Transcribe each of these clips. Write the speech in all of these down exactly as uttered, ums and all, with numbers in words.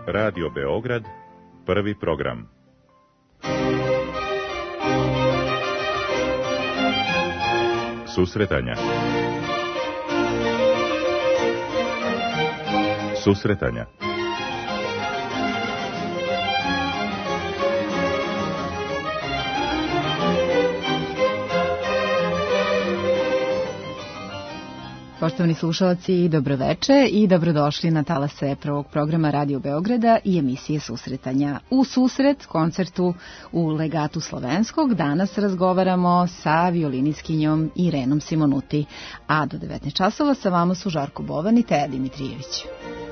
Radio Beograd, prvi program. Susretanja. Susretanja. Poštovani slušalci, dobroveče i dobrodošli na talase prvog programa Radio Beograda i emisije Susretanja. U susret koncertu u Legatu Slovenskog danas razgovaramo sa violiniskinjom Irenom Simonuti, a do devetnaest časova sa vama su Žarko Bovan i Teja Dimitrijević.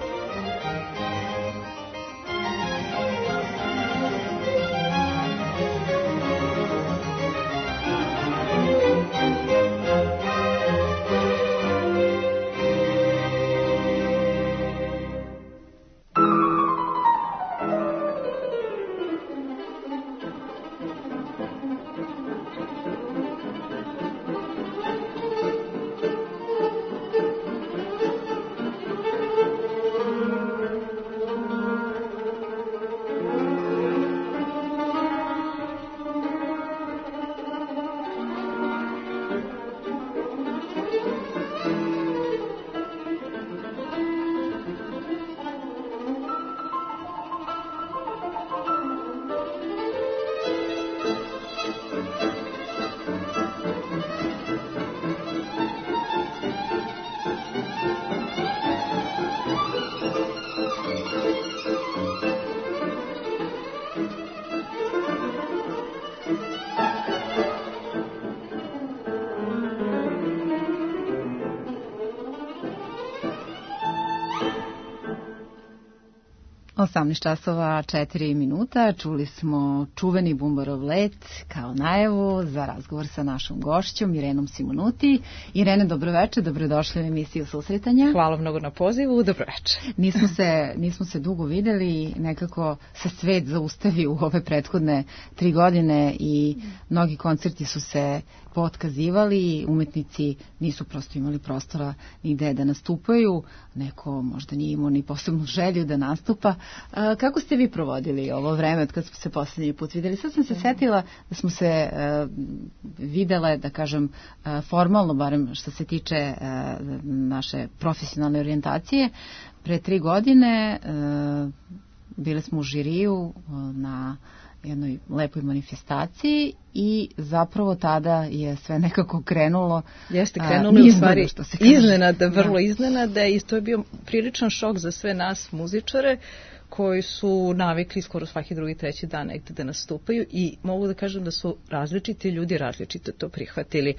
osamnaest časova četiri minuta, čuli smo čuveni Bumbarov let kao najavu za razgovor sa našom gošćom Irenom Simonuti. Irene, dobroveče, dobrodošli u emisiju Susretanja. Hvala mnogo na pozivu, dobroveče. Nismo se, nismo se dugo videli, nekako se svet zaustavio u ove prethodne tri godine i mnogi koncerti su se potkazivali, umetnici nisu prosto imali prostora nigde da nastupaju, neko možda nije imao ni posebnu želju da nastupa. A, kako ste vi provodili ovo vreme od kad smo se poslednji put videli? Sad sam se setila da smo se a, videle, da kažem, a, formalno, barem što se tiče a, naše profesionalne orijentacije, pre tri godine a, bile smo u žiriju a, na jednoj lepoj manifestaciji i zapravo tada je sve nekako krenulo. Jeste, krenulo je u stvari iznenada, vrlo iznenada i to je bio priličan šok za sve nas muzičare koji su navikli skoro svaki drugi, treći dan negde da nastupaju i mogu da kažem da su različiti ljudi različito to prihvatili.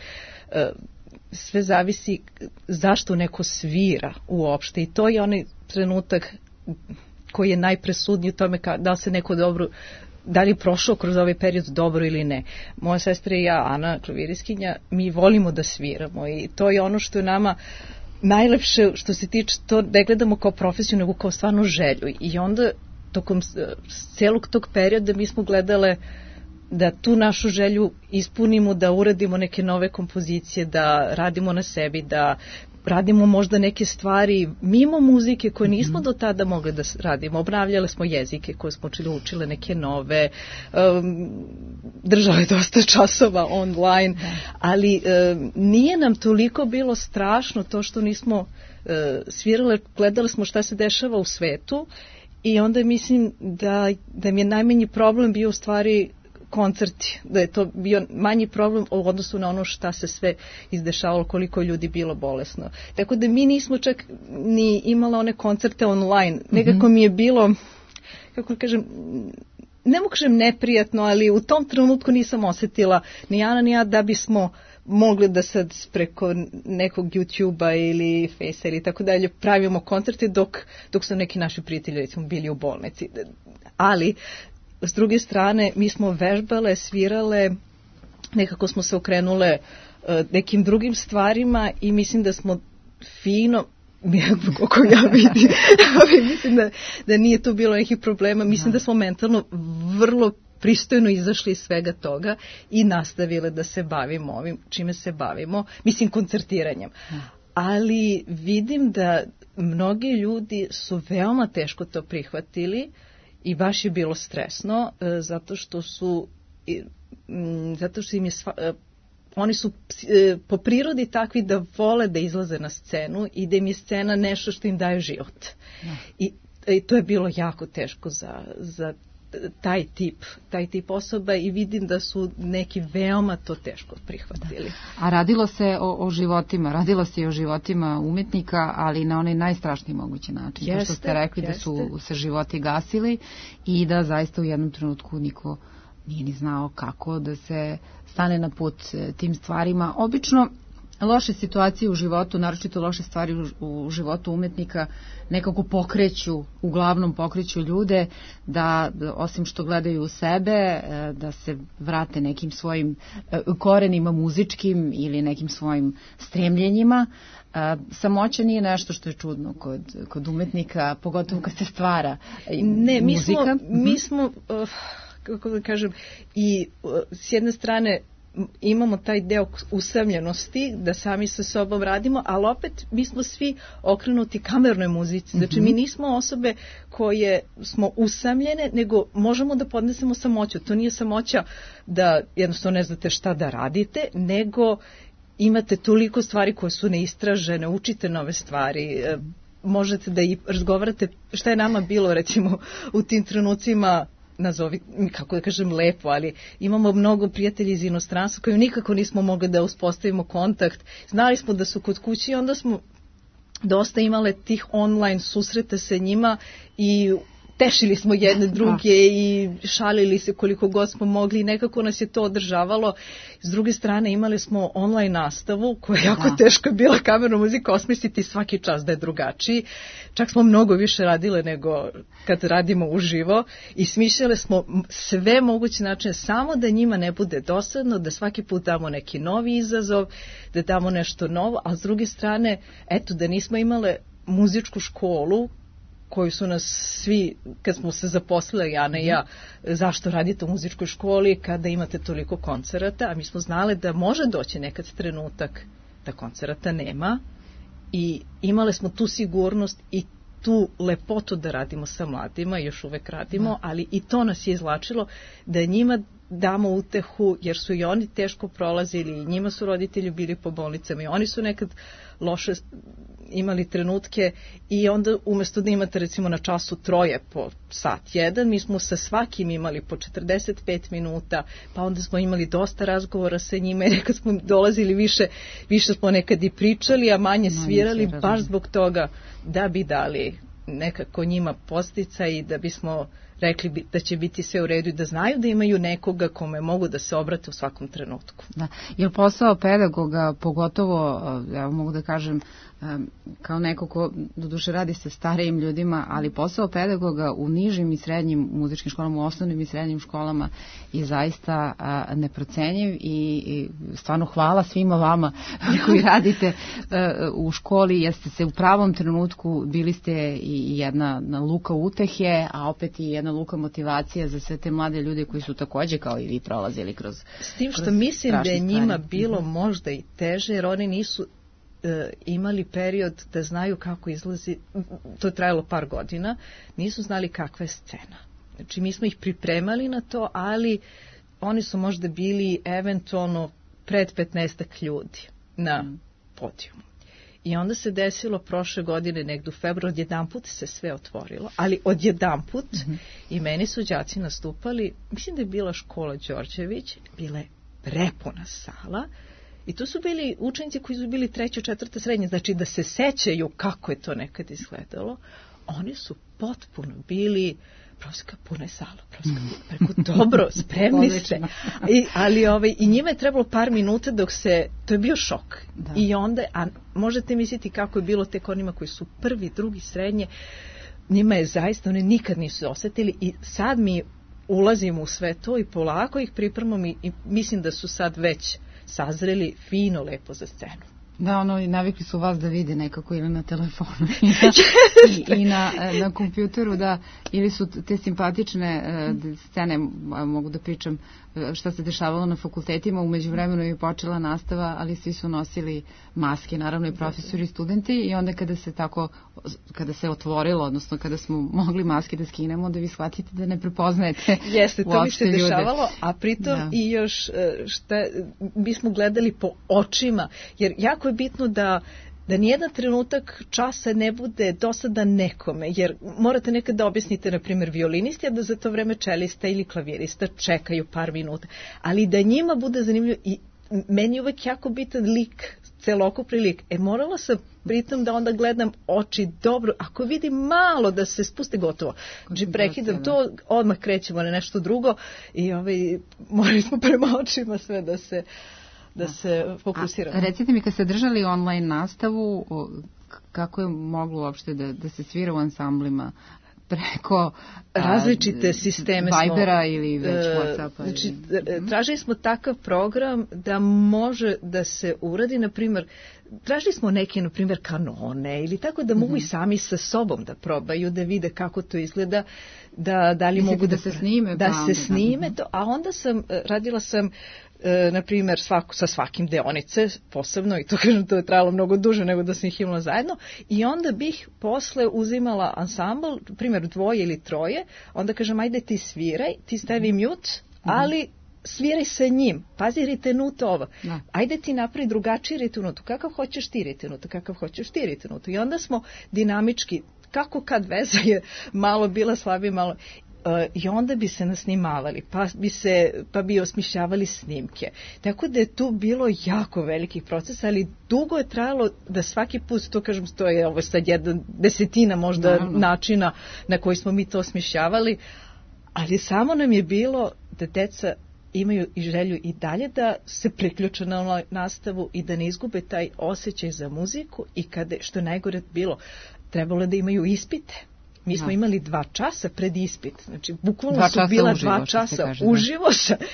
Sve zavisi zašto neko svira uopšte i to je onaj trenutak koji je najpresudniji u tome da li se neko dobro da li je prošao kroz ovaj period dobro ili ne. Moja sestra i ja, Ana, klaviriskinja, mi volimo da sviramo i to je ono što je nama najlepše što se tiče, to ne gledamo kao profesiju, nego kao stvarno želju. I onda tokom celog tog perioda mi smo gledale da tu našu želju ispunimo, da uradimo neke nove kompozicije, da radimo na sebi, da radimo možda neke stvari mimo muzike koje nismo do tada mogli da radimo. Obnavljale smo jezike koje smo učile, učile neke nove, um, držale dosta časova online, ali um, nije nam toliko bilo strašno to što nismo uh, svirale, gledali smo šta se dešava u svetu i onda mislim da, da mi je najmanji problem bio u stvari koncerti, da je to bio manji problem u odnosu na ono šta se sve izdešavalo, koliko ljudi bilo bolesno. Tako da mi nismo čak ni imala one koncerte online. Nekako mi je bilo, kako kažem, ne mogu kažem neprijatno, ali u tom trenutku nisam osetila ni Ana ni ja da bismo mogli da sad preko nekog YouTube-a ili Face-a ili tako dalje pravimo koncerte dok, dok su neki naši prijatelji recimo bili u bolnici. Ali s druge strane, mi smo vežbale, svirale, nekako smo se okrenule uh, nekim drugim stvarima i mislim da smo fino, kako ja vidim, mislim da, da nije to bilo nekih problema, mislim da smo mentalno vrlo pristojno izašli iz svega toga i nastavile da se bavimo ovim čime se bavimo, mislim koncertiranjem. Ali vidim da mnogi ljudi su veoma teško to prihvatili i baš je bilo stresno, e, zato što su m, zato što im je sva, e, oni su e, po prirodi takvi da vole da izlaze na scenu i da im je scena nešto što im daje život. Ja. I, i to je bilo jako teško za, za taj tip, taj tip osoba i vidim da su neki veoma to teško prihvatili. Da. A radilo se o, o životima, radilo se i o životima umetnika, ali na onaj najstrašniji mogući način. Jeste, to što ste rekli jeste. Da su se životi gasili i da zaista u jednom trenutku niko nije ni znao kako da se stane na put tim stvarima. Obično loše situacije u životu, naročito loše stvari u, u životu umetnika nekako pokreću, uglavnom pokreću ljude da osim što gledaju u sebe, da se vrate nekim svojim korenima muzičkim ili nekim svojim stremljenjima. Samoća nije nešto što je čudno kod, kod umetnika, pogotovo kad se stvara ne, mi muzika. Smo, mi smo, uh, kako da kažem, i uh, s jedne strane imamo taj deo usamljenosti da sami sa sobom radimo, ali opet mi smo svi okrenuti kamernoj muzici. Znači mi nismo osobe koje smo usamljene, nego možemo da podnesemo samoću. To nije samoća da jednostavno ne znate šta da radite, nego imate toliko stvari koje su neistražene, učite nove stvari, možete da i razgovarate šta je nama bilo recimo u tim trenucima, nazovi, kako da kažem lepo, ali imamo mnogo prijatelja iz inostranstva koji nikako nismo mogli da uspostavimo kontakt. Znali smo da su kod kući i onda smo dosta imale tih online susreta sa njima i tešili smo jedne druge i šalili se koliko god smo mogli i nekako nas je to održavalo. S druge strane imali smo online nastavu koja je jako teško bila kamernu muziku osmisliti svaki čas da je drugačiji. Čak smo mnogo više radile nego kad radimo uživo i smišljale smo sve moguće načine samo da njima ne bude dosadno, da svaki put damo neki novi izazov, da damo nešto novo, a s druge strane, eto, da nismo imale muzičku školu koju su nas svi, kad smo se zaposlili, Jana i ja, zašto radite u muzičkoj školi kada imate toliko koncerata, a mi smo znali da može doći nekad trenutak da koncerata nema i imale smo tu sigurnost i tu lepotu da radimo sa mladima, još uvek radimo, da. Ali i to nas je izvlačilo da njima damo utehu, jer su i oni teško prolazili i njima su roditelji bili po bolnicama i oni su nekad loše imali trenutke i onda umjesto da imate recimo na času troje po sat jedan, mi smo sa svakim imali po četrdeset pet minuta, pa onda smo imali dosta razgovora sa njima i nekad smo dolazili više, više smo nekad i pričali, a manje svirali, no, baš zbog toga da bi dali nekako njima postica i da bismo rekli da će biti sve u redu i da znaju da imaju nekoga kome mogu da se obrate u svakom trenutku. Da. Jer posao pedagoga, pogotovo, ja mogu da kažem, kao neko ko doduše radi sa starijim ljudima, ali posao pedagoga u nižim i srednjim muzičkim školama, u osnovnim i srednjim školama je zaista neprocenjiv i, i stvarno hvala svima vama koji radite u školi, jeste se u pravom trenutku, bili ste i jedna luka utehe, a opet i jedna luka motivacija za sve te mlade ljude koji su takođe kao i vi prolazili kroz S tim što mislim da je njima bilo možda i teže, jer oni nisu imali period da znaju kako izlazi, to je trajalo par godina, nisu znali kakva je scena. Znači mi smo ih pripremali na to, ali oni su možda bili eventualno pred petnaestak ljudi na podijumu. I onda se desilo prošle godine, negdje u februaru, odjedanput se sve otvorilo, ali odjedanput mm-hmm. i meni su đaci nastupali, mislim da je bila škola Đorđević, bila je prepuna sala, i to su bili učenici koji su bili treće, četvrte srednje, znači da se sećaju kako je to nekad izgledalo. Oni su potpuno bili, profesorka, puna je sala, profesorka, preko dobro, spremni ste. I, ali ovaj, i njima je trebalo par minuta dok se, to je bio šok. Da. I onda, a možete misliti kako je bilo tek onima koji su prvi, drugi, srednje, njima je zaista, oni nikad nisu osetili i sad mi ulazimo u sve to i polako ih pripremamo i, i mislim da su sad već sazreli fino, lepo za scenu. Da, ono, i navikli su vas da vide nekako ili na telefonu i na, i, i na, na kompjuteru, da, ili su te simpatične uh, scene, mogu da pričam šta se dešavalo na fakultetima, umeđu vremenu je počela nastava, ali svi su nosili maske, naravno i profesori i studenti, i onda kada se tako, kada se otvorilo, odnosno kada smo mogli maske da skinemo, da vi shvatite da ne prepoznajete. Jeste, to mi se dešavalo, a pritom da. I još šta, mi smo gledali po očima, jer jako je bitno da da nijedan trenutak časa ne bude dosadan nekome, jer morate nekad da objasnite, na primjer, violinisti, a da za to vreme čelista ili klavirista čekaju par minuta, ali da njima bude zanimljivo. I meni je uvek jako bitan lik, celokupni lik. E, morala sam pritom da onda gledam oči dobro, ako vidim malo da se spusti, gotovo. Znači, prekidam to, odmah krećemo na nešto drugo i ovaj, morali smo prema očima sve da se da se fokusiramo. A, recite mi, kad ste držali online nastavu, kako je moglo uopšte da, da se svira u ansamblima? Preko različite a, sisteme Vibera smo, ili već WhatsAppa? Znači, ili... tražili smo takav program da može da se uradi, na primjer, tražili smo neke, na primjer, kanone ili tako da mogu mm-hmm. i sami sa sobom da probaju, da vide kako to izgleda, da, da li Mislite mogu da, da se snime, da pa se snime to, a onda sam, radila sam na primjer svako, sa svakim deonice posebno, i to kažem, to je trajalo mnogo duže nego da sam ih imala zajedno, i onda bih posle uzimala ansambl, na primjer dvoje ili troje, onda kažem ajde ti sviraj, ti stavi mute, ali sviraj sa njim, pazi ritenuto ovo, da. Ajde ti napravi drugačiji ritenuto, kakav hoćeš ti ritenuto, kakav hoćeš ti ritenuto, i onda smo dinamički, kako kad veza je malo bila slabije, malo... Uh, i onda bi se nasnimavali, pa bi se pa bi osmišljavali snimke. Tako da je tu bilo jako velikih procesa, ali dugo je trajalo da svaki put, to kažem, to je ovo sad jedna desetina možda Naravno. načina na koji smo mi to osmišljavali, ali samo nam je bilo da deca imaju i želju i dalje da se priključe na nastavu i da ne izgube taj osjećaj za muziku, i kada, što je najgore bilo, trebalo da imaju ispite. Mi smo imali dva časa pred ispit, znači bukvalno su bila uživo, dva časa kaže, uživo.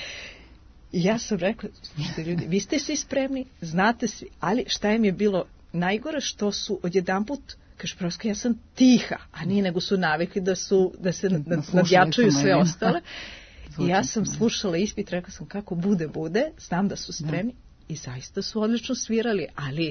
I ja sam rekla, ljudi, vi ste svi spremni, znate svi, ali šta im je bilo najgore, što su odjedanput, kaže, prosto ja sam tiha, a nije, nego su navikli da, su, da se nadjačaju sve ostale. I ja sam slušala ispit, rekla sam kako bude, bude, znam da su spremni, da. I zaista su odlično svirali, ali...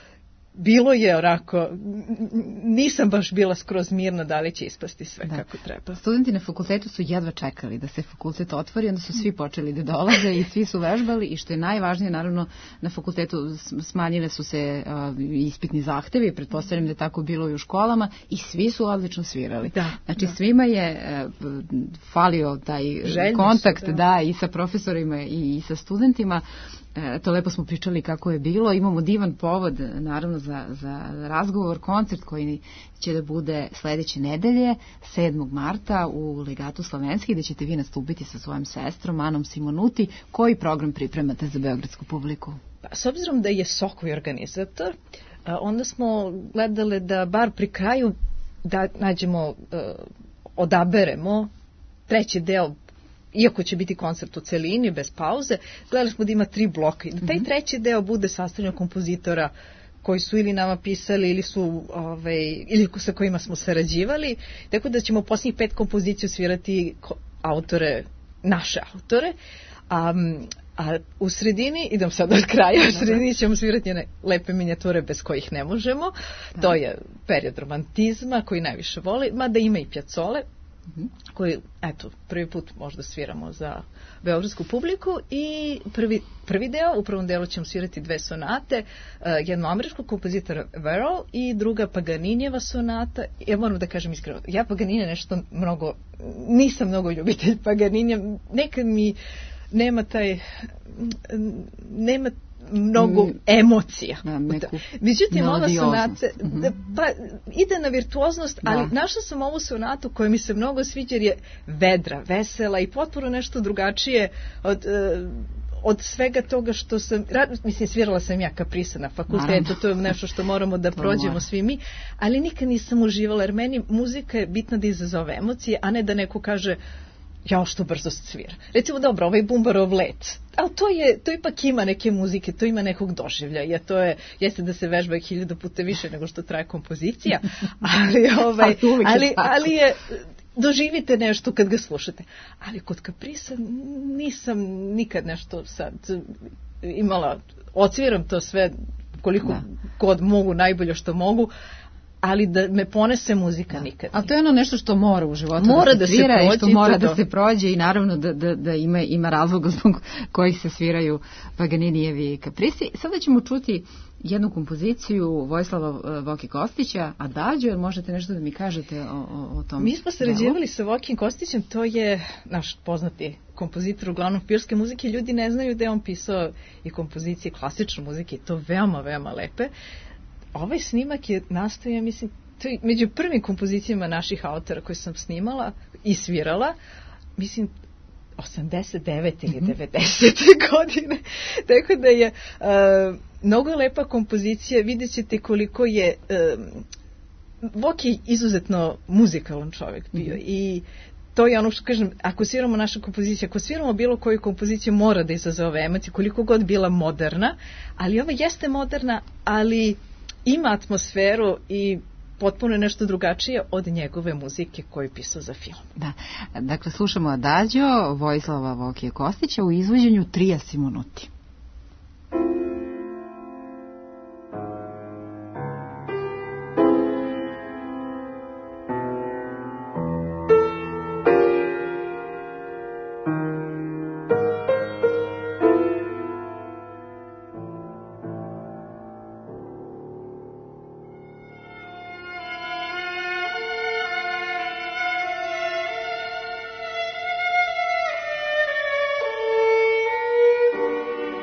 Bilo je onako, nisam baš bila skroz mirna da li će ispasti sve da. Kako treba. Studenti na fakultetu su jedva čekali da se fakultet otvori, onda su svi počeli da dolaze i svi su vežbali, i što je najvažnije, naravno, na fakultetu smanjile su se uh, ispitni zahtevi, pretpostavljam da je tako bilo i u školama, i svi su odlično svirali. Da, znači da. Svima je uh, falio taj Željno kontakt su, da. da, i sa profesorima i, i sa studentima. E, to lepo smo pričali kako je bilo. Imamo divan povod, naravno, za, za razgovor, koncert koji će da bude sledeće nedelje, sedmog marta u Legatu Slavenski, gde ćete vi nastupiti sa svojom sestrom Anom Simonuti. Koji program pripremate za beogradsku publiku? Pa, s obzirom da je Sokoj organizator, onda smo gledali da bar pri kraju da nađemo, odaberemo treći deo, iako će biti koncert u celini, bez pauze, gledali smo da ima tri bloka i da taj treći deo bude sastavljen kompozitora koji su ili nama pisali ili su ovaj, ili sa kojima smo sarađivali, tako da ćemo posljednjih pet kompozicija svirati autore, naše autore, a, a u sredini, idem sad od kraja, u sredini ćemo svirati jedne lepe minijature bez kojih ne možemo, da. To je period romantizma koji najviše voli, mada ima i Piazzole, koji, eto, prvi put možda sviramo za beogradsku publiku, i prvi, prvi deo, u prvom delu ćemo svirati dve sonate, uh, jedno američkog kompozitora Verrall i druga Paganinijeva sonata. Ja moram da kažem iskreno, ja Paganinija nešto mnogo, nisam mnogo ljubitelj Paganinija, nekad mi nema taj, nema mnogo emocija. Da, neku međutim, ova sonata mm-hmm. pa, ide na virtuoznost, da. Ali našla sam ovu sonatu koja mi se mnogo sviđa jer je vedra, vesela i potpuno nešto drugačije od, od svega toga što sam, mislim, svirala sam ja Kaprisa na fakultetu, to je nešto što moramo da prođemo svi mi, ali nikad nisam uživala, jer meni muzika je bitna da izazove emocije, a ne da neko kaže jao što brzo svira. Recimo, dobro, ovaj Bumbarov let, ali to je, to ipak ima neke muzike, to ima nekog doživljaja, to je, jeste da se vežba hiljadu puta više nego što traje kompozicija, ali, ovaj, ali, ali je, doživite nešto kad ga slušate. Ali kod Caprisa nisam nikad nešto sad imala, odsviram to sve koliko da. god mogu, najbolje što mogu, ali da me ponese muzika da. nikad. A to je ono nešto što mora u životu mora da se svira da se i što mora da se prođe i naravno da, da, da ima, ima razloga zbog kojih se sviraju Paganinijevi kaprisi. Sada ćemo čuti jednu kompoziciju Vojislava Voke Kostića, Adagio, jer možete nešto da mi kažete o, o, o tom? Mi smo sarađivali sa Vokim Kostićem, to je naš poznati kompozitor, uglavnom pirske muzike. Ljudi ne znaju da je on pisao i kompozicije klasične muzike, to veoma, veoma lepe. Ovaj snimak je nastao, ja mislim, to je među prvim kompozicijama naših autora koje sam snimala i svirala, mislim, osamdeset devete ili devedesete godine. Tako da je uh, mnogo lepa kompozicija, vidjet ćete koliko je uh, Vok je izuzetno muzikalan čovjek bio mm-hmm. i to je ono što kažem, ako sviramo našu kompoziciju, ako sviramo bilo koju kompoziciju, mora da izazove emociju, koliko god bila moderna, ali ova jeste moderna, ali ima atmosferu i potpuno nešto drugačije od njegove muzike koju je pisao za film. Da, dakle slušamo Adagio Vojislava Voke Kostića u izvođenju Trija Simonuti. Thank you.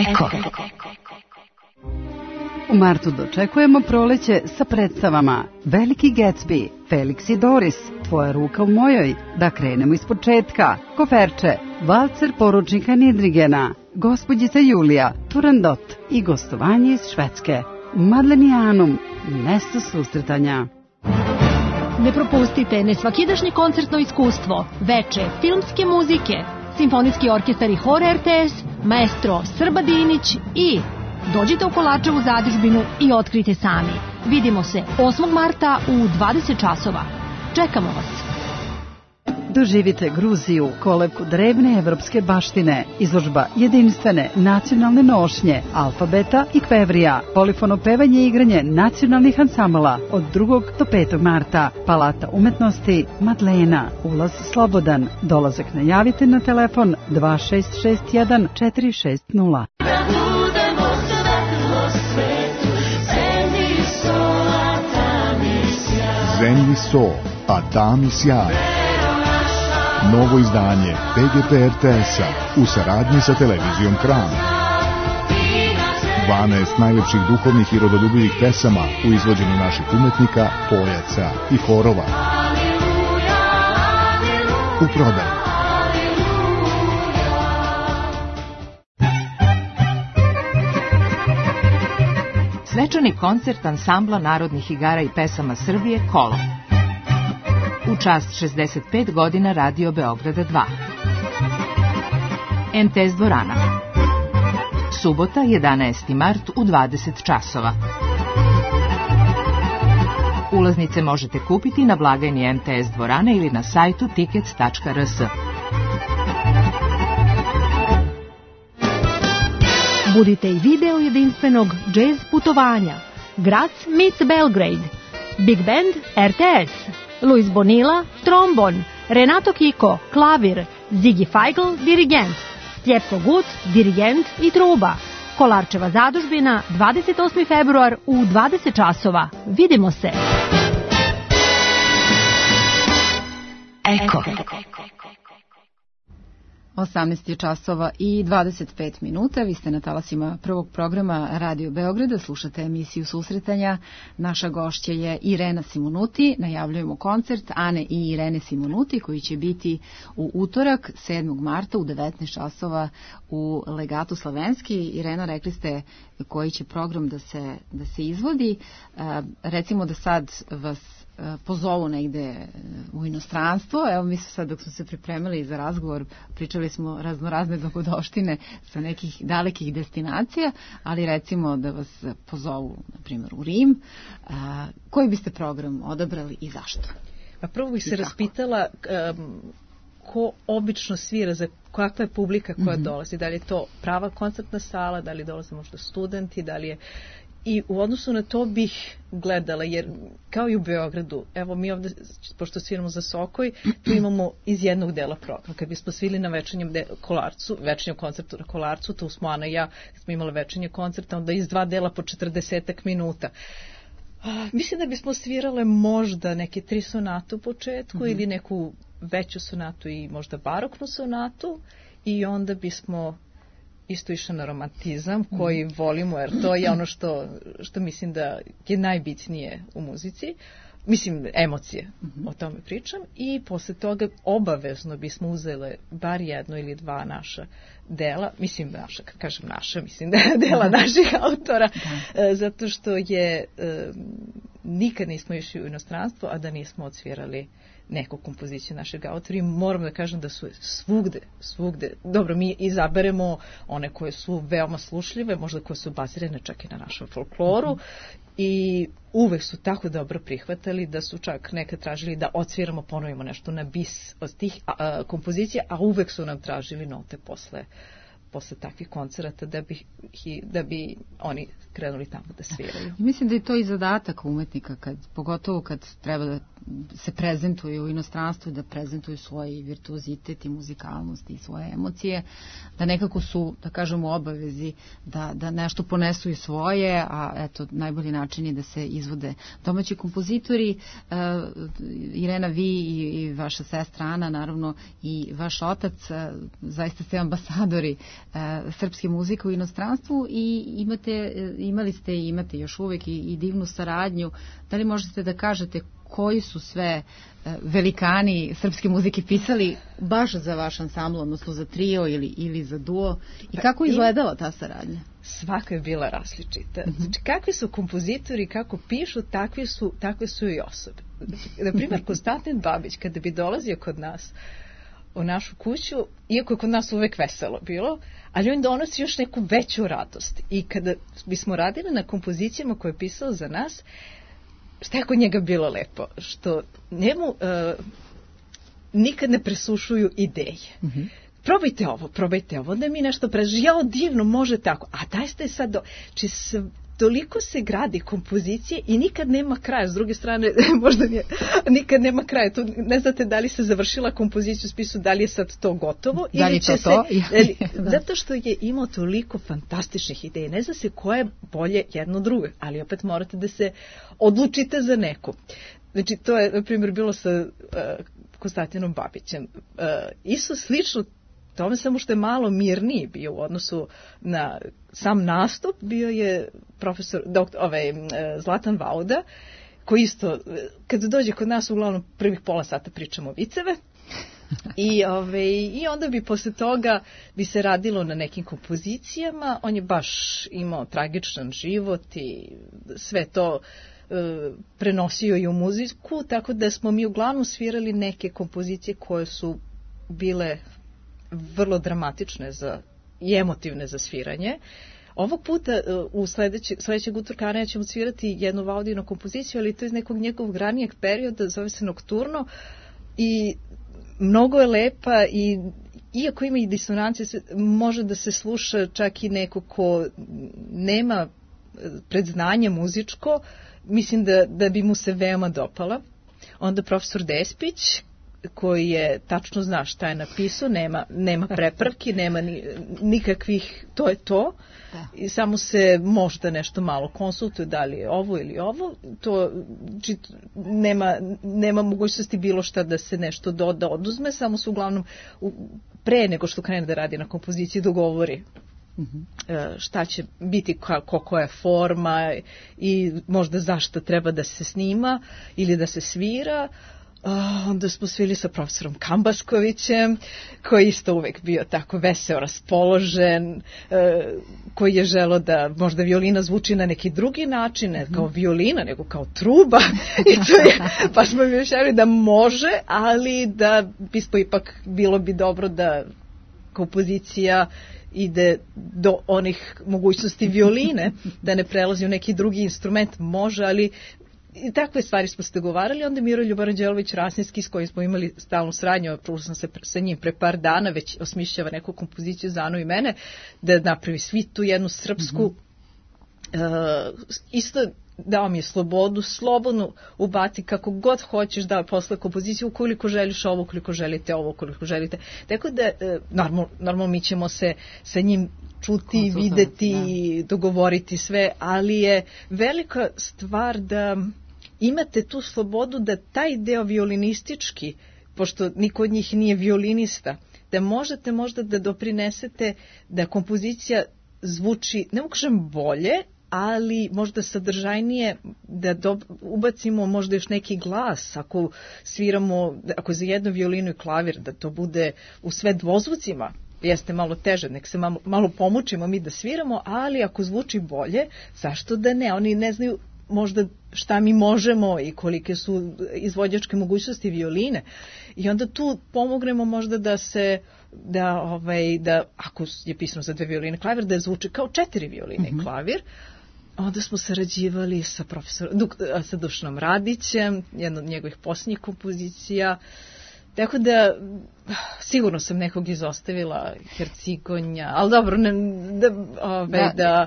Eko. U martu dočekujemo proleće sa predstavama Veliki Gatsby, Felix i Doris, Tvoja ruka u mojoj, Da krenemo iz početka, Koferče, Valcer poručnika Nidrigena, Gospođica Julija, Turandot i gostovanje iz Švedske. Madlenijanum, mesto susretanja. Ne propustite nesvakidašnje koncertno iskustvo, veče filmske muzike, Simfonijski orkestar i hor R T S, maestro Srba Dinić i dođite u Kolarčevu zadužbinu i otkrite sami. Vidimo se osmog marta u dvadeset časova. Čekamo vas. Doživite Gruziju, kolevku drevne evropske baštine, izložba jedinstvene nacionalne nošnje, alfabeta i kvevrija, polifono pevanje i igranje nacionalnih ansambala od drugog do petog marta, Palata umetnosti Madlena, ulaz slobodan, dolazak najavite na telefon dva šest šest jedan četiri šest nula. Zemlji so, a tami sjaj. Novo izdanje P G P R T S-a u saradnji sa televizijom Kran. dvanaest najljepših duhovnih i rodoljubivih pesama u izvođenju naših umetnika, pojaca i horova. U prodaju. Svečani koncert ansambla narodnih igara i pesama Srbije Kolo. U čast šezdeset pet godina Radio Beograda dva. M T S dvorana. Subota, jedanaesti mart u dvadeset časova. Ulaznice možete kupiti na blagajni M T S dvorane ili na sajtu tickets tačka r s. Budite i video jedinstvenog jazz putovanja. Graz meets Belgrade. Big Band R T S. Luis Bonilla, trombon, Renato Kiko, klavir, Ziggy Feigl, dirigent, Stjepko Gut, dirigent i truba. Kolarčeva zadužbina, dvadeset osmi februar u dvadeset časova. Vidimo se. Eko. osamnaest je časova i dvadeset pet minuta. Vi ste na talasima prvog programa Radio Beograda, slušate emisiju Susretanja. Naša gošća je Irena Simonuti. Najavljujemo koncert Ane i Irene Simonuti koji će biti u utorak sedmog marta u devetnaest časova u Legatu Slavenski. Irena, rekli ste koji će program da se, da se izvodi. Recimo da sad vas pozovu negde u inostranstvo. Evo mi smo sad dok smo se pripremili za razgovor pričali smo raznorazne dogodoštine sa nekih dalekih destinacija, ali recimo da vas pozovu na primjer u Rim. A, koji biste program odabrali i zašto? Pa prvo bih se raspitala um, ko obično svira, za kakva je publika koja mm-hmm. dolazi, da li je to prava koncertna sala, da li dolaze možda studenti, da li je. I u odnosu na to bih gledala, jer kao i u Beogradu, evo mi ovde, pošto sviramo za Sokoj, tu imamo iz jednog dela program. Kad bismo svili na večernjem de, kolarcu, večernjem koncertu na Kolarcu, tu smo Ana i ja, smo imali večernje koncerta, onda iz dva dela po četrdesetak minuta. A, mislim da bismo svirale možda neke tri sonate u početku mm-hmm. ili neku veću sonatu i možda baroknu sonatu i onda bismo isto išla na romantizam koji mm. volimo, jer to je ono što, što mislim da je najbitnije u muzici. Mislim, emocije, mm-hmm. o tome pričam. I posle toga obavezno bismo uzele bar jedno ili dva naša dela, mislim naša, kad kažem naša, mislim da je dela naših autora, da. Zato što je, nikad nismo išli u inostranstvo, a da nismo odsvirali neku kompoziciju našeg autora i moram da kažem da su svugde, svugde, dobro, mi izaberemo one koje su veoma slušljive, možda koje su bazirane čak i na našem folkloru mm-hmm. i uvek su tako dobro prihvatali da su čak nekad tražili da odsviramo, ponovimo nešto na bis od tih a, a, kompozicija, a uvek su nam tražili note posle posle takvih koncerata da bi, da bi oni krenuli tamo da sviraju. Mislim da je to i zadatak umetnika, kad, pogotovo kad treba da se prezentuju u inostranstvu, da prezentuju svoj virtuozitet i muzikalnost i svoje emocije, da nekako su, da kažemo, u obavezi da, da nešto ponesu i svoje, a eto, najbolji način je da se izvode domaći kompozitori. Uh, Irena, vi i, i vaša sestra Ana, naravno i vaš otac, uh, zaista ste ambasadori uh, srpske muzike u inostranstvu i imate, imali ste i imate još uvek i, i divnu saradnju. Da li možete da kažete koji su sve uh, velikani srpske muzike pisali baš za vaš ansambl, odnosno za trio ili, ili za duo, i kako je izgledala ta saradnja? Svaka je bila različita. Znači, kakvi su kompozitori, kako pišu, takvi su, takve su i osobe. Znači, na primjer, Konstantin Babić, kada bi dolazio kod nas u našu kuću, iako je kod nas uvek veselo bilo, ali on donosi još neku veću radost. I kada bismo radili na kompozicijama koje je pisao za nas, šta je kod njega bilo lepo? Što njemu uh, nikad ne presušuju ideje. Mm-hmm. Probajte ovo, probajte ovo, onda mi nešto preži, jao, divno, može tako, a daj ste sad, do... či s... toliko se gradi kompozicije i nikad nema kraja, s druge strane, možda nije, nikad nema kraja, tu ne znate da li se završila kompozicija u spisu, da li je sad to gotovo, da li ili će to se, to? ili, zato što je imao toliko fantastičnih ideja, ne zna se koje je bolje jedno drugo, ali opet morate da se odlučite za neku. Znači, to je, na primjer, bilo sa uh, Konstantinom Babićem. Uh, isto slično tome, samo što je malo mirniji bio u odnosu na sam nastup, bio je profesor doktor, ovaj, Zlatan Vauda, koji isto, kad dođe kod nas, uglavnom prvih pola sata pričamo viceve, I, ovaj, i onda bi posle toga bi se radilo na nekim kompozicijama. On je baš imao tragičan život i sve to e, prenosio i u muziku, tako da smo mi uglavnom svirali neke kompozicije koje su bile vrlo dramatične za, i emotivne za sviranje. Ovog puta u sledeće, sledećeg utorka ćemo svirati jednu Vaudinu kompoziciju, ali to je iz nekog njegovog ranijeg perioda, zove se Nokturno, i mnogo je lepa i iako ima i disonancije, može da se sluša čak i neko ko nema predznanje muzičko, mislim da, da bi mu se veoma dopala. Onda profesor Despić, koji je tačno zna šta je napisao, nema, nema prepravki, nema ni, nikakvih, to je to, da. I samo se možda nešto malo konsultuje da li je ovo ili ovo, to či, nema, nema mogućnosti bilo šta da se nešto doda, oduzme, samo se uglavnom u, pre nego što krene da radi na kompoziciji dogovori mm-hmm. šta će biti, kako koja je forma i možda zašto treba da se snima ili da se svira. Uh, onda smo svili sa profesorom Kambaskovićem, koji isto uvek bio tako veseo raspoložen, uh, koji je želeo da možda violina zvuči na neki drugi način, ne kao violina, nego kao truba. I to je, pa smo mi rešili da može, ali da bismo ipak, bilo bi dobro da kompozicija ide do onih mogućnosti violine, da ne prelazi u neki drugi instrument, može, ali i takve stvari smo se dogovarali. Onda Miroljub Aranđelović-Rasnicki, s kojim smo imali stalnu sradnju, čula sam se sa njim pre par dana, već osmišljava neku kompoziciju za Anu i mene, da napravi svitu, jednu srpsku. Mm-hmm. Uh, isto dao mi je slobodu, slobodno ubati kako god hoćeš da posle kompoziciju, ukoliko želiš ovo, ukoliko želite ovo, ukoliko želite. Tako da, normalno, normalno mi ćemo se sa njim čuti, videti, da. Dogovoriti sve, ali je velika stvar da imate tu slobodu da taj deo violinistički, pošto niko od njih nije violinista, da možete možda da doprinesete da kompozicija zvuči, ne mogu kažem bolje, ali možda sadržajnije, da do, ubacimo možda još neki glas, ako sviramo, ako za jednu violinu i klavir, da to bude u sve dvozvucima, jeste malo teže, nek se malo, malo pomučimo mi da sviramo, ali ako zvuči bolje, zašto da ne? Oni ne znaju možda šta mi možemo i kolike su izvođačke mogućnosti violine. I onda tu pomognemo možda da se, da, ovaj, da ako je pisano za dve violine klavir, da zvuči kao četiri violine mm-hmm. klavir. Onda smo sarađivali sa profesorom, sa Dušanom Radićem, jedna od njegovih posljednjih kompozicija. Tako da, sigurno sam nekog izostavila, Hercigonja, ali dobro, ne, da, ove, da. da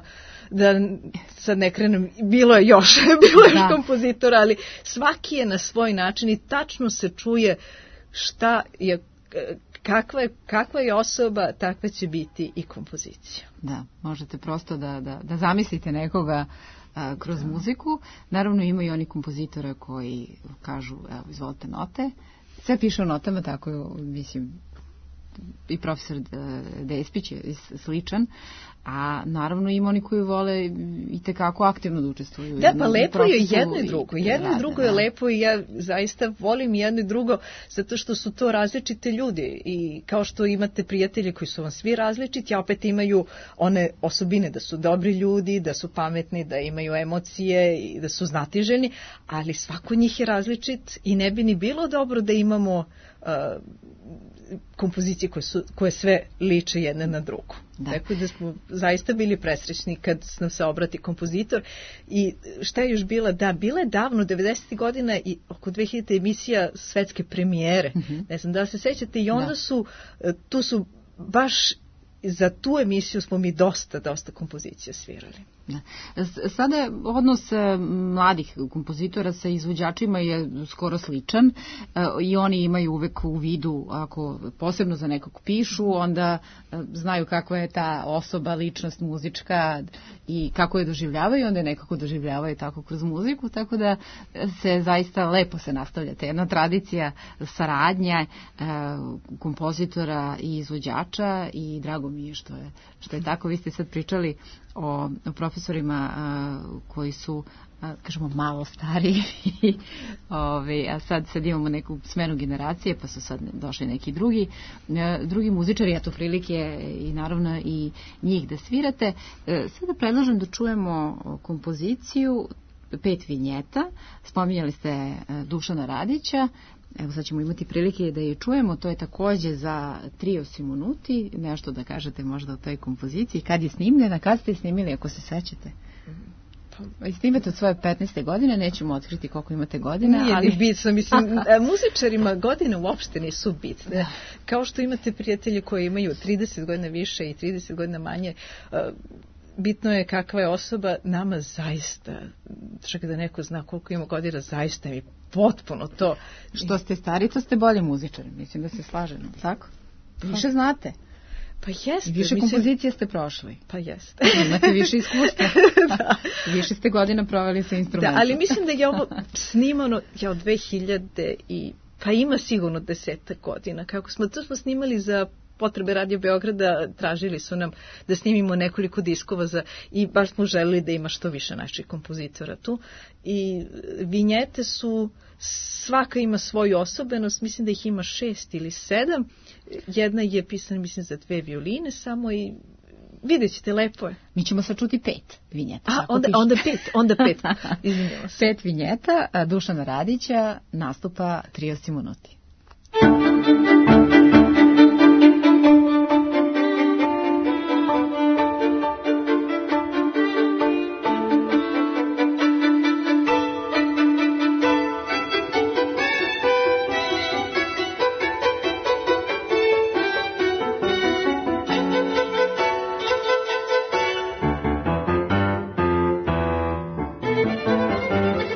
da sad ne krenem, bilo je još, bilo je još kompozitora, ali svaki je na svoj način i tačno se čuje šta je, kakva je, kakva je osoba, takva će biti i kompozicija. Da, možete prosto da, da, da zamislite nekoga a, kroz muziku. Naravno ima i oni kompozitora koji kažu, evo, izvolite note. Sve piše o notama, tako, mislim, i profesor Despić je sličan, a naravno ima oni koji vole i tekako aktivno da učestvuju. Da, pa lepo je jedno i drugo. Jedno i drugo je lepo i ja zaista volim jedno i drugo zato što su to različite ljudi i kao što imate prijatelje koji su vam svi različiti, a opet imaju one osobine da su dobri ljudi, da su pametni, da imaju emocije i da su znatiželjni, ali svako njih je različit i ne bi ni bilo dobro da imamo uh, kompozicije koje, su, koje sve liče jedne na drugu. Da. Tako da smo zaista bili presrećni kad nam se obrati kompozitor. I šta je još bila? Da, bila je davno, devedesetih godina i oko dve hiljadite emisija svetske premijere. Mm-hmm. Ne znam da se sećate i onda da. su, tu su baš za tu emisiju smo mi dosta, dosta kompozicija svirali. Da. Sada je odnos mladih kompozitora sa izvođačima je skoro sličan i oni imaju uvek u vidu, ako posebno za nekog pišu, onda znaju kakva je ta osoba, ličnost muzička i kako je doživljavaju, onda je nekako doživljavaju tako kroz muziku, tako da se zaista lepo se nastavlja ta jedna tradicija saradnja kompozitora i izvođača i drago mi je što je, što je tako. Vi ste sad pričali o, o profesorima a, koji su, a, kažemo, malo stariji, Ove, a sad, sad imamo neku smenu generacije, pa su sad došli neki drugi, a, drugi muzičari, a to prilike i naravno i njih da svirate. A, sada predlažem da čujemo kompoziciju Pet vinjeta. Spominjali ste a, Dušana Radića. Evo sad ćemo imati prilike da je čujemo, to je takođe za trio Simonuti, nešto da kažete možda o toj kompoziciji, kad je snimljena, kad ste je snimili, ako se sećate? I snimate od svoje petnaeste godine, nećemo otkriti koliko imate godina. Nije ali... ni bitno, mislim, muzičarima godine uopšte nisu bitne. Da. Kao što imate prijatelje koji imaju trideset godina više i trideset godina manje, bitno je kakva je osoba, nama zaista, čak da neko zna koliko ima godina, zaista mi potpuno to. Što ste stari, to ste bolji muzičari, mislim da se slažemo, tako? Više znate. Pa jeste. I više mislim... kompozicije ste prošli. Pa jeste. Imate više iskustva. Da. Više ste godina proveli sa instrumentom. Da, ali mislim da je ovo snimano ja od dve hiljade i pa ima sigurno desetak godina. Kako smo, to smo snimali za potrebe Radio Beograda, tražili su nam da snimimo nekoliko diskova za, i baš smo želeli da ima što više naših kompozitora tu. I vinjete su, svaka ima svoju osobenost, mislim da ih ima šest ili sedam. Jedna je pisana, mislim, za dve violine samo i vidjet ćete, lepo je. Mi ćemo sad čuti pet vinjeta. A, onda, onda pet, onda pet. Izvinjamo se. Pet vinjeta, Dušana Radića, nastupa trio Simonuti.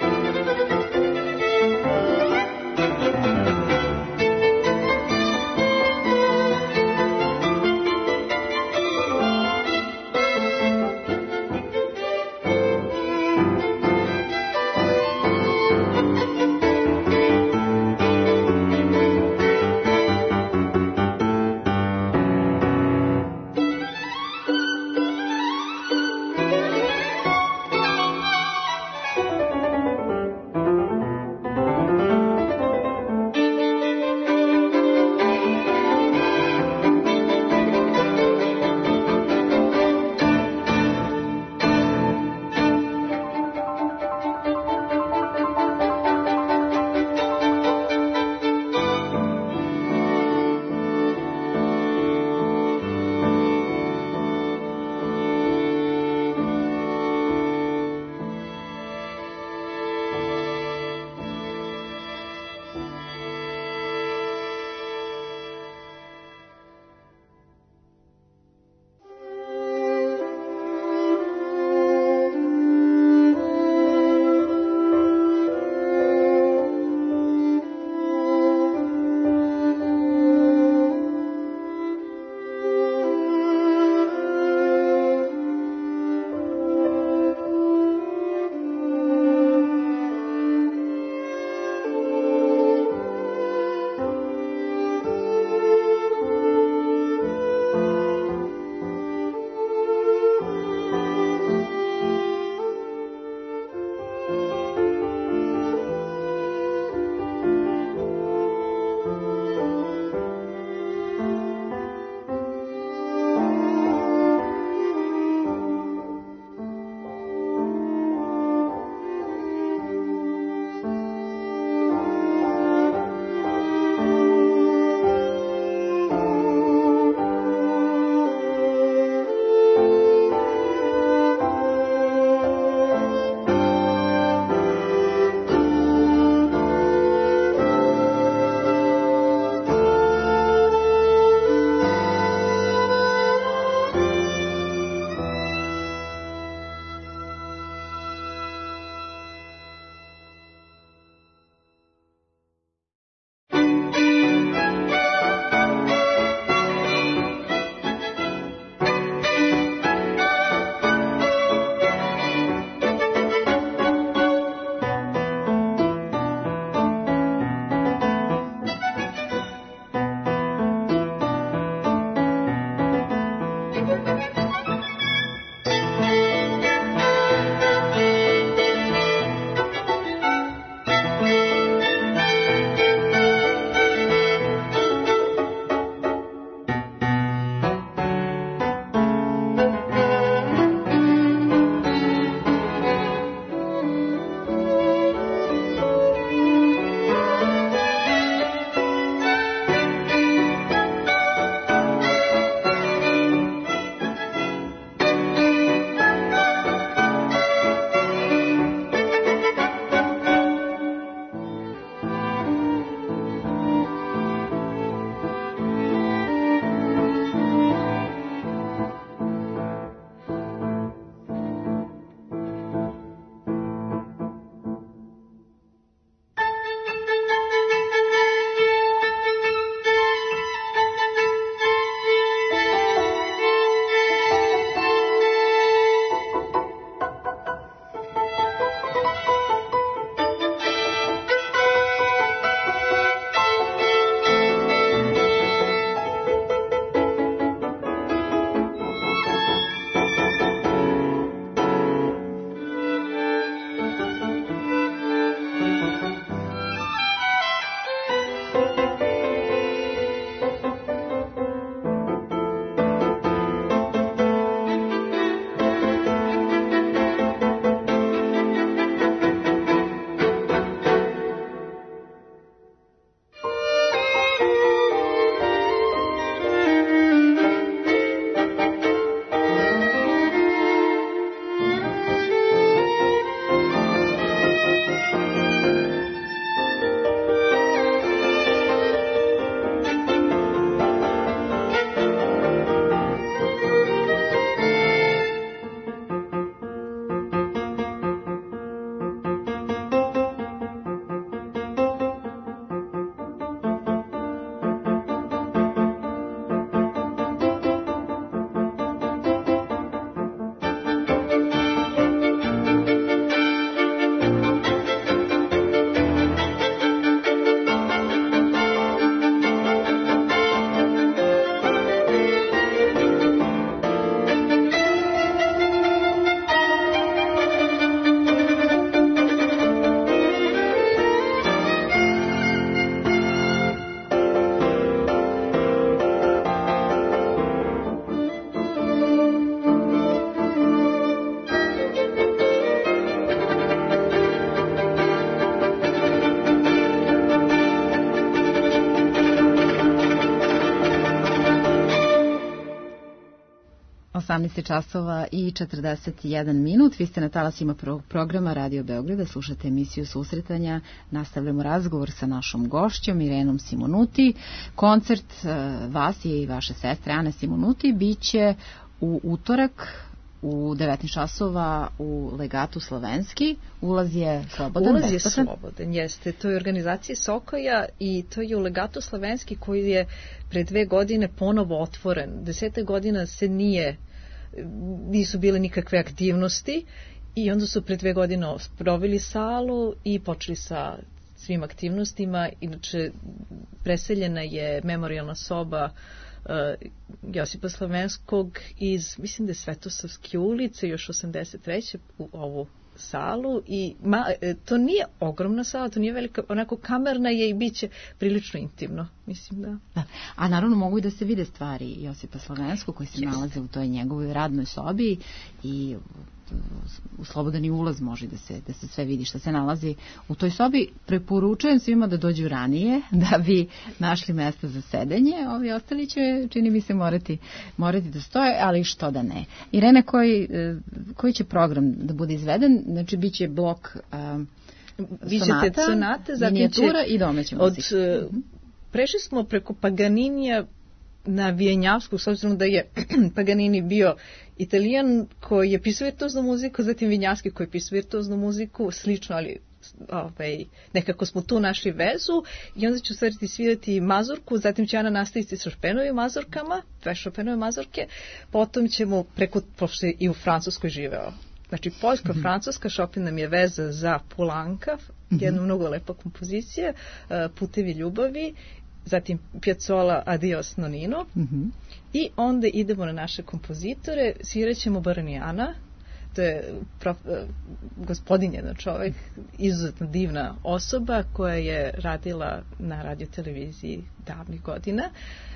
Thank you. osamnaest časova i četrdeset jedan minut. Vi ste na talasima pro- programa Radio Beograda, slušate emisiju Susretanja. Nastavljamo razgovor sa našom gošćom Irenom Simonuti. Koncert uh, vas i vaše sestre Ane Simonuti biće u utorak u devetnaest časova u Legatu Slovenski. Ulaz je slobodan, Ulaz je besplatan. slobodan, jeste. To je organizacija Sokoja i to je u Legatu Slovenski koji je pre dve godine ponovo otvoren. Desete godina se nije, nisu bile nikakve aktivnosti i onda su pre dve godine proveli salu i počeli sa svim aktivnostima. Inače, preseljena je memorijalna soba Uh, Josipa Slovenskog iz, mislim da je Svetosavske ulice, još osamdeset treće u ovu salu i ma, to nije ogromna sala, to nije velika, onako kamerna je i bit će prilično intimno, mislim da. Da. A naravno mogu i da se vide stvari Josipa Slovenskog koji se yes. nalaze u toj njegovoj radnoj sobi i u slobodani ulaz može da se, da se sve vidi što se nalazi u toj sobi. Preporučujem svima da dođu ranije da bi našli mesta za sedenje. Ovi ostali će, čini mi se, morati, morati da stoje, ali što da ne. Irene, koji, koji će program da bude izveden? Znači, bit će blok uh, sonata, sonate, minijatura i domaća muzika. Od, uh, prešli smo preko Paganinija na Vijenjavsku, s obzirom da je Paganini bio Italijan koji je pisao virtuoznu muziku, zatim Vijenjavski koji je pisao virtuoznu muziku, slično, ali ovaj, nekako smo tu našli vezu i onda ću stvariti svirati mazurku, zatim će Ana nastaviti sa Chopinove mazurkama, dve Chopinove mazurke, potom ćemo preko, pošto je i u Francuskoj živeo, znači poljsko-francuska, Chopin nam je veza za Poulenka, jedna mnogo lepa kompozicija, Putevi ljubavi, zatim Piazzolla Adios Nonino, mm-hmm. i onda idemo na naše kompozitore, svirat ćemo Baranijana, to je prof, gospodin jedan čovjek, izuzetno divna osoba koja je radila na radioteleviziji davnih godina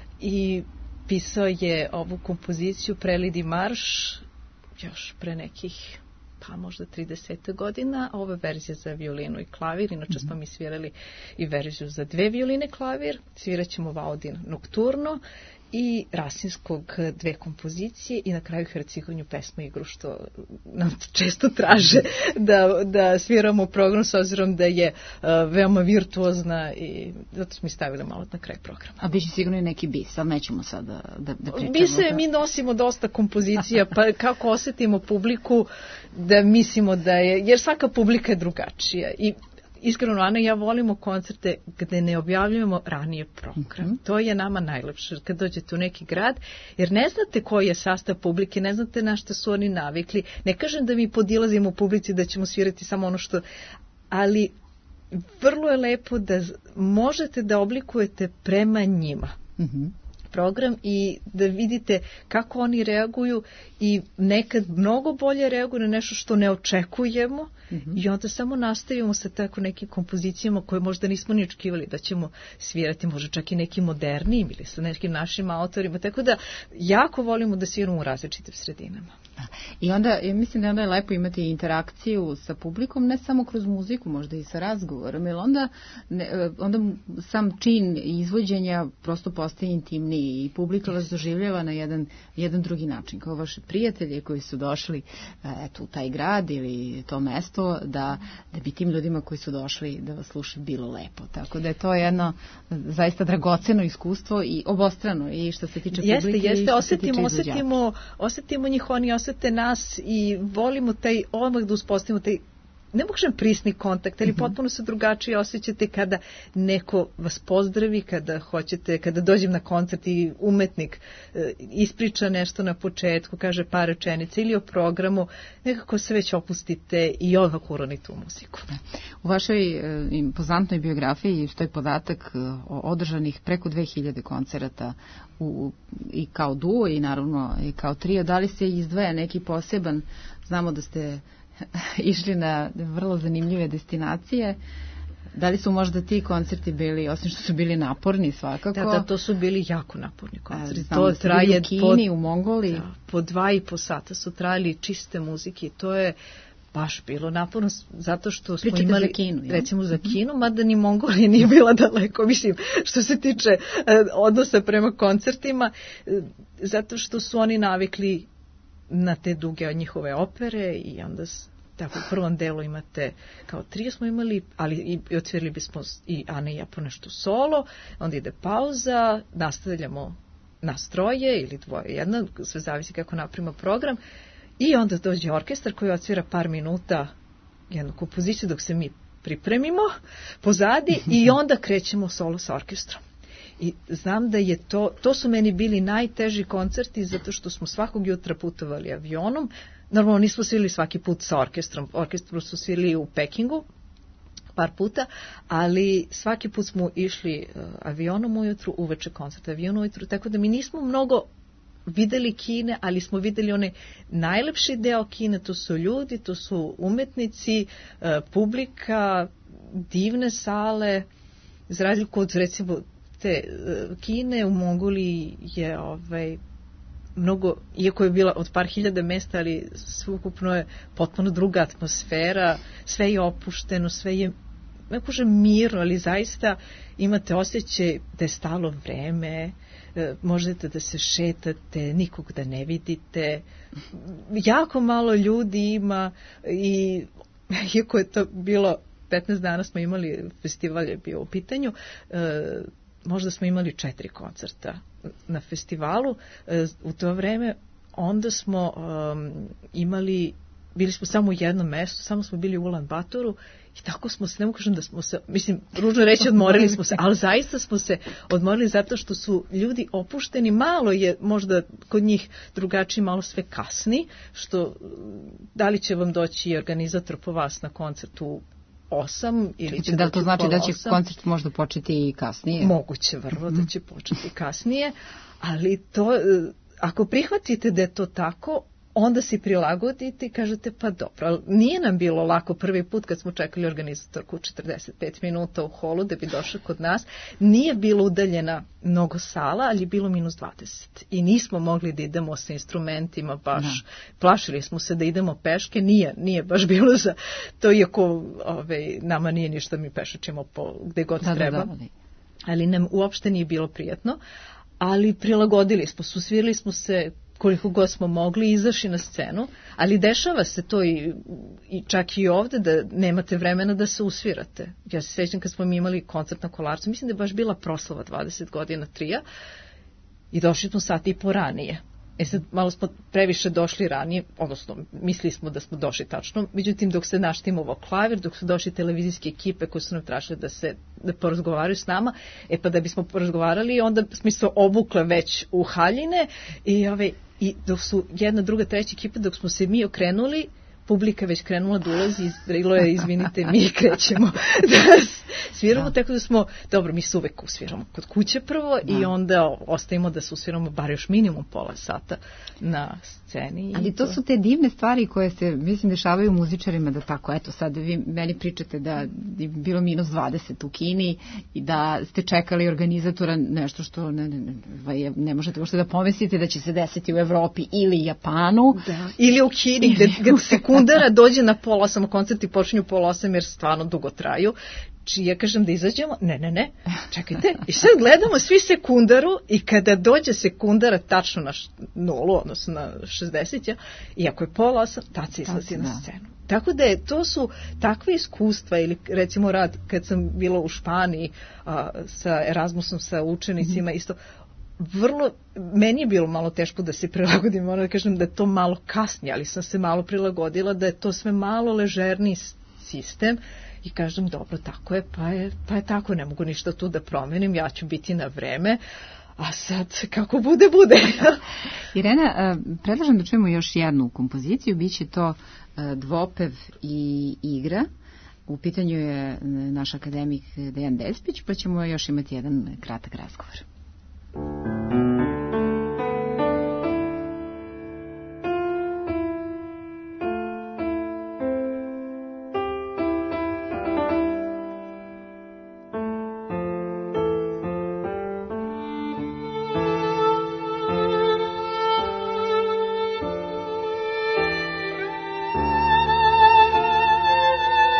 i pisao je ovu kompoziciju Preludi marš još pre nekih pa možda trideset godina, a ova verzija za violinu i klavir, inače smo mi svirali i verziju za dve violine klavir, svirat ćemo Vaudin Nokturno i Rasinskog dve kompozicije i na kraju Hercigonju pesmu igru, što nam često traže da, da sviramo program s obzirom da je uh, veoma virtuozna i zato smo mi stavili malo na kraj programa. A biće sigurno i neki bis, ali nećemo sad da, da, da pričamo. Bise, mi nosimo dosta kompozicija, pa kako osetimo publiku da mislimo da je, jer svaka publika je drugačija i iskreno, Ana, ja volimo koncerte gde ne objavljujemo ranije program. Mm-hmm. To je nama najlepše kad dođete u neki grad, jer ne znate koji je sastav publike, ne znate na što su oni navikli. Ne kažem da mi podilazimo u publici da ćemo svirati samo ono što, ali vrlo je lepo da možete da oblikujete prema njima. Mm-hmm. program i da vidite kako oni reaguju i nekad mnogo bolje reaguju na nešto što ne očekujemo mm-hmm. i onda samo nastavimo sa tako nekim kompozicijama koje možda nismo ni očekivali da ćemo svirati, možda čak i nekim modernijim ili sa nekim našim autorima, tako da jako volimo da sviramo u različitim sredinama. I onda, mislim da onda je lepo imati interakciju sa publikom, ne samo kroz muziku, možda i sa razgovorom, jer onda, ne, onda sam čin izvođenja prosto postaje intimniji i publika vas doživljava na jedan, jedan drugi način, kao vaše prijatelje koji su došli eto, u taj grad ili to mesto, da, da bi tim ljudima koji su došli da vas slušaju bilo lepo. Tako da je to jedno zaista dragoceno iskustvo i obostrano i što se tiče jeste, publike jeste, i što osetimo, se tiče izvođača. Osetimo, osetimo njih, oni osete nas i volimo taj, odmah da uspostavimo taj, ne možem prisni kontakt, ali mm-hmm. potpuno se drugačije osjećate kada neko vas pozdravi, kada hoćete, kada dođem na koncert i umetnik e, ispriča nešto na početku, kaže par rečenica ili o programu, nekako se već opustite i odmah uronite u muziku. U vašoj e, impozantnoj biografiji stoji podatak o održanih preko dve hiljade koncerata u, i kao duo i naravno i kao trio. Da li se izdvaja neki poseban, znamo da ste išli na vrlo zanimljive destinacije. Da li su možda ti koncerti bili, osim što su bili naporni svakako? Da, da, to su bili jako naporni koncerti. Znamo, to traje u Kini, po, u Mongoliji. Da, po dva i po sata su trajali čiste muzike. To je baš bilo naporno, zato što smo Pričate imali, za Kinu, ja? recimo za Kinu, mada ni Mongolija nije bila daleko, mislim, što se tiče eh, odnosa prema koncertima, eh, zato što su oni navikli na te duge njihove opere i onda tako u prvom delu imate kao trio smo imali, ali i, i odsvirali bismo i Ana i ja po nešto solo, onda ide pauza, nastavljamo nas troje ili dvoje jedna, sve zavisi kako napravimo program i onda dođe orkestar koji odsvira par minuta jednu kompoziciju dok se mi pripremimo pozadi i onda krećemo solo sa orkestrom. I znam da je to, to su meni bili najteži koncerti zato što smo svakog jutra putovali avionom. Normalno nismo svirali svaki put sa orkestrom. Orkestru su svirali u Pekingu par puta, ali svaki put smo išli uh, avionom ujutru, uveče koncert avionom ujutru, tako da mi nismo mnogo videli Kine, ali smo videli onaj najlepši deo Kine, to su ljudi, to su umetnici, uh, publika, divne sale, za razliku od recimo te uh, Kine u Mongoliji je ovaj mnogo, iako je bila od par hiljada mesta, ali sveukupno je potpuno druga atmosfera, sve je opušteno, sve je, ne kažem mirno, ali zaista imate osjećaj da je stalo vreme, možete da se šetate, nikog da ne vidite, jako malo ljudi ima i iako je to bilo petnaest dana smo imali, festival je bio u pitanju, možda smo imali četiri koncerta na festivalu u to vreme, onda smo um, imali, bili smo samo u jednom mestu, samo smo bili u Ulan Batoru i tako smo se, ne mogu kažem da smo se, mislim, ružno reći odmorili smo se, ali zaista smo se odmorili zato što su ljudi opušteni, malo je možda kod njih drugačiji, malo sve kasni, što da li će vam doći organizator po vas na koncertu osam ili će da li to znači da će osam. Koncert možda početi i kasnije? Moguće vrlo da će početi kasnije, ali to, ako prihvatite da je to tako, onda se prilagodite i kažete pa dobro, ali nije nam bilo lako prvi put kad smo čekali organizatorku četrdeset pet minuta u holu da bi došla kod nas, nije bilo udaljena mnogo sala, ali je bilo minus dvadeset i nismo mogli da idemo sa instrumentima baš, da. Plašili smo se da idemo peške, nije, nije baš bilo za to, iako ovaj, nama nije ništa, mi pešačimo po gde god da, treba, da, da, da. Ali nam uopšte nije bilo prijatno, ali prilagodili smo, susvirili smo se koliko god smo mogli, izašli na scenu, ali dešava se to i, i čak i ovde da nemate vremena da se usvirate. Ja se sjećam kad smo mi imali koncert na Kolarcu, mislim da je baš bila proslava dvadeset godina trija i došli smo sat i po ranije. E sad, malo smo previše došli ranije, odnosno mislili smo da smo došli tačno, međutim dok se naštimovao klavir, dok su došli televizijske ekipe koje su nam tražile da se da porazgovaraju s nama, e pa da bismo porazgovarali, onda smo se obukle već u haljine i, ove, i dok su jedna, druga, treća ekipa, dok smo se mi okrenuli, publika već krenula da ulazi, bilo je, izvinite, mi krećemo da sviramo, tako da smo, dobro, mi se uvek usviramo kod kuće prvo da. I onda ostavimo da se usviramo bar još minimum pola sata na sceni. Ali to, to su te divne stvari koje se, mislim, dešavaju muzičarima da tako, eto, sad vi meni pričate da je bilo minus dvadeset u Kini i da ste čekali organizatora, nešto što ne, ne, ne, ne možete možete da pomislite da će se desiti u Evropi ili Japanu. Da. Ili u Kini, gde, gde sekundara dođe na pola osam, koncerti počinju pola osam jer stvarno dugo traju. Či ja kažem da izađemo, ne, ne, ne, čekajte. I sad gledamo svi sekundaru i kada dođe sekundara tačno na nulu, odnosno na šezdeset, ja, i ako je pola osam, tad se izlazi na scenu. Tako da je, to su takve iskustva, ili recimo rad kad sam bila u Španiji a, sa Erasmusom, sa učenicima, isto, vrlo, meni je bilo malo teško da se prilagodim, moram da kažem da je to malo kasnije, ali sam se malo prilagodila da je to sve malo ležerniji sistem i kažem dobro, tako je, pa je, pa je tako, ne mogu ništa tu da promenim, ja ću biti na vreme, a sad kako bude, bude. Irena, predlažem da čujemo još jednu kompoziciju, biće to dvopev i igra. U pitanju je naš akademik Dejan Despić, pa ćemo još imati jedan kratak razgovor.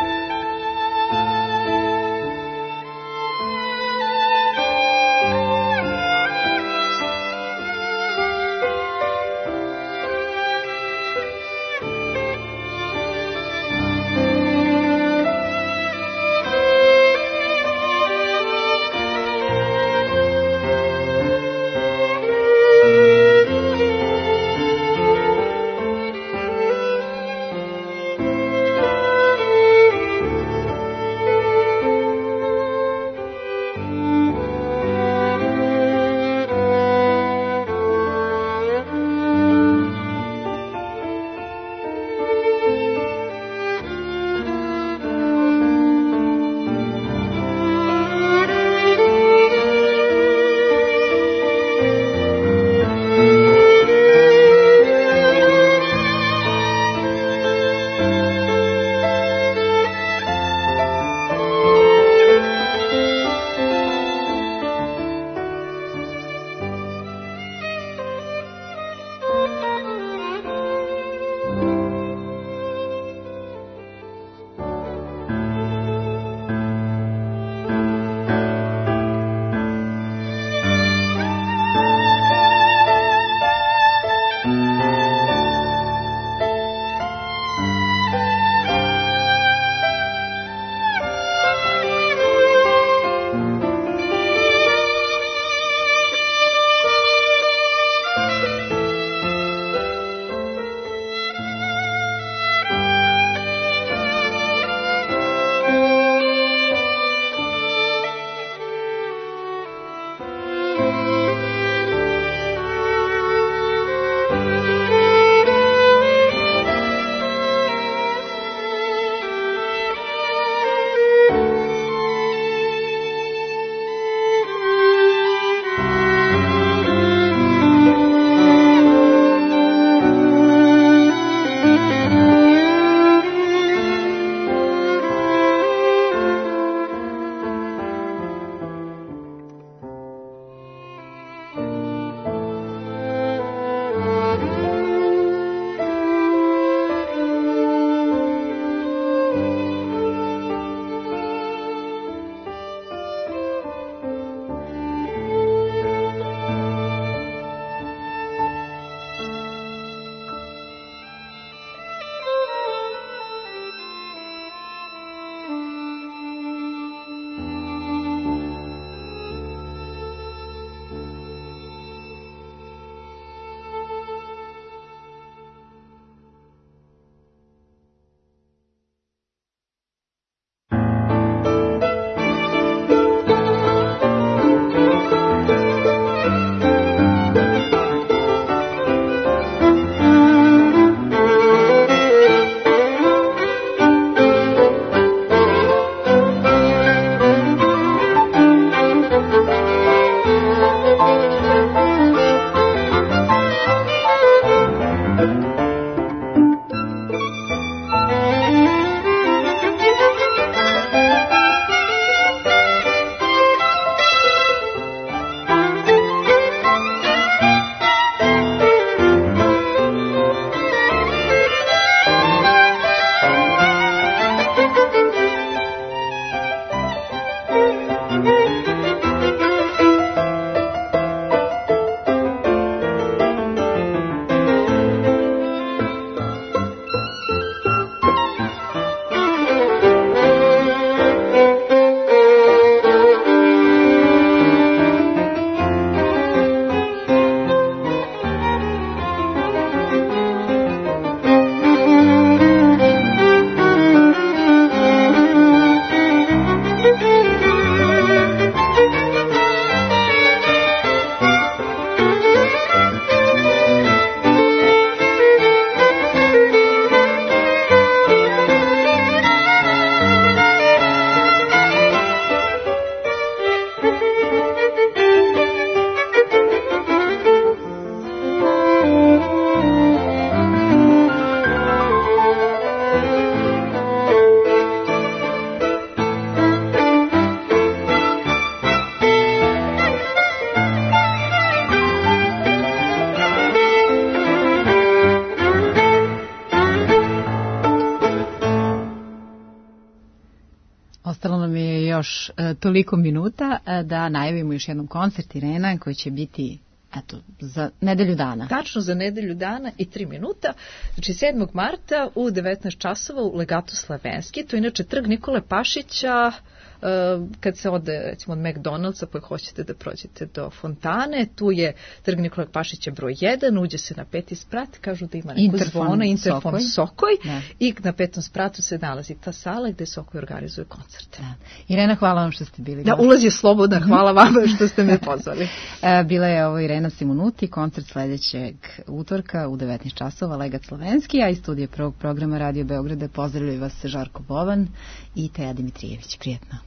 Thank you. Ostalo nam je još e, toliko minuta e, da najavimo još jednom koncert Irena koji će biti eto, za nedelju dana. Tačno za nedelju dana i tri minuta. Znači sedmog marta u devetnaest časova u Legatu Slavenski. To je inače trg Nikole Pašića. Kad se ode recimo od McDonald'sa pa hoćete da prođete do fontane, tu je trg Nikole Pašića broj jedan, uđe se na peti sprat, kažu da ima neko Interfon zvona, Interfon Sokoj, Sokoj da. I na petom spratu se nalazi ta sala gde Sokoj organizuje koncerte. Da. Irena, hvala vam što ste bili. Da, ulaz je slobodan, hvala vama što ste me pozvali. Bila je ovo Irena Simonuti, koncert sledećeg utorka u devetnaest časova, Legat Slovenski, a iz studije prvog programa Radio Beograda pozdravljaju vas Žarko Bovan i Teja Dimitrijević. Prijetno.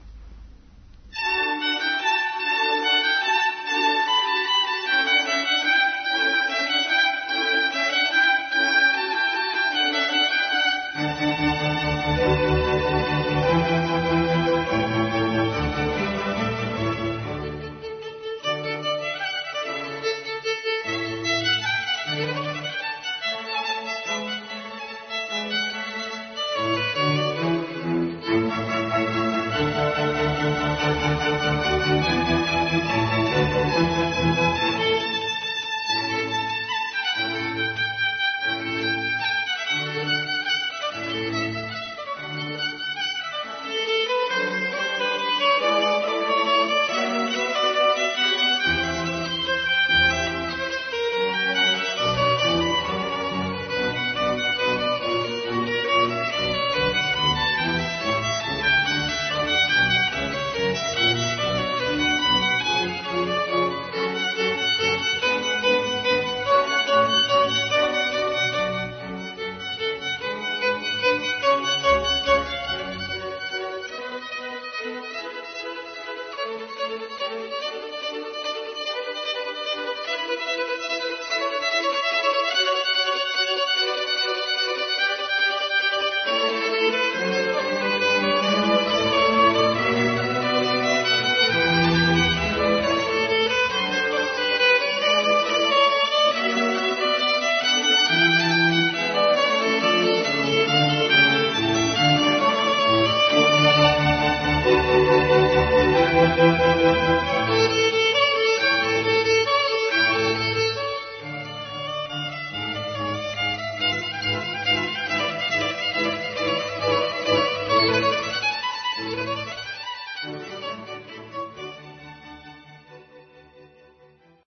Thank you.